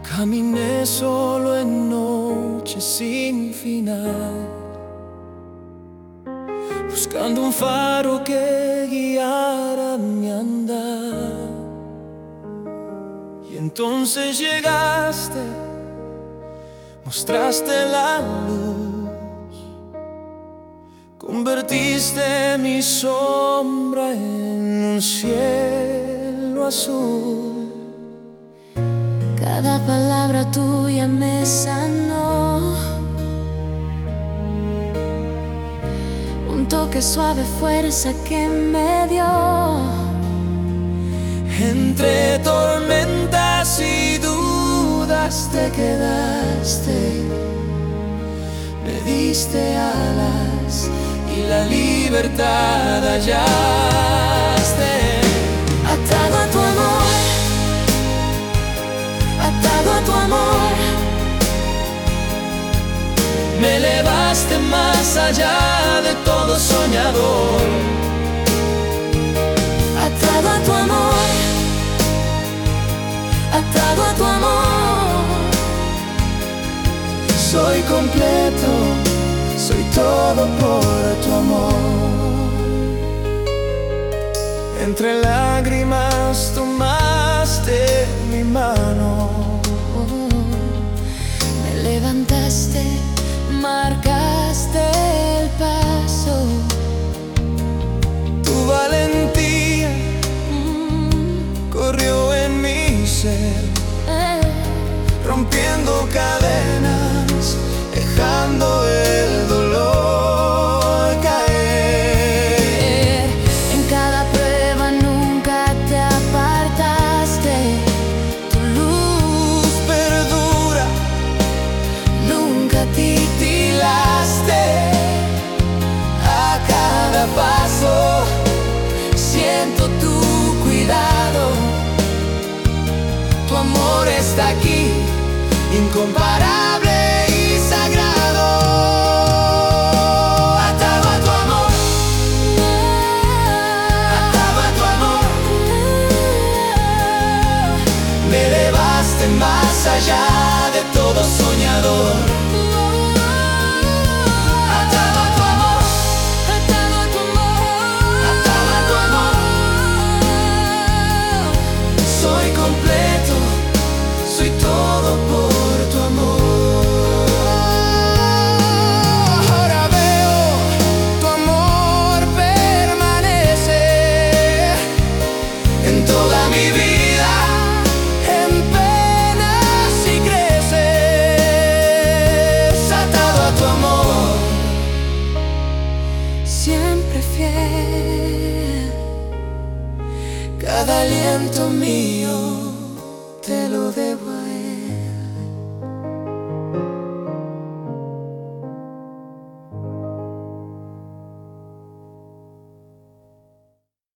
Caminé solo en noches sin final, buscando un faro que guiara mi andar. Y entonces llegaste, mostraste la luz, convertiste mi sombra en un cielo azul. Cada palabra tuya me sanó, un toque suave, fuerza que me dio. Entre tormentas y dudas te quedaste, me diste alas y la libertad hallaste. Atado a tu amor, atado a tu amor, me elevaste más allá de todo soñador. atado a tu amor, atado a tu amor. Soy completo, soy todo por tu amor. Entre lágrimas tomaste mi mano, Me levantaste, marcaste el paso. tu valentía corrió en mi ser, rompiendo cadenas, dejando el dolor caer. En cada prueba nunca te apartaste, Tu luz perdura, nunca titilaste. A cada paso siento tu cuidado, tu amor está aquí, incomparable y sagrado. Atado a tu amor, atado a tu amor, me elevaste más allá de todo soñador. Atado a tu amor, atado a tu amor, atado a tu amor, soy completo, soy todo por tu amor. Ahora veo tu amor permanece en toda mi vida, en penas y creces. Atado a tu amor, siempre fiel. cada aliento mío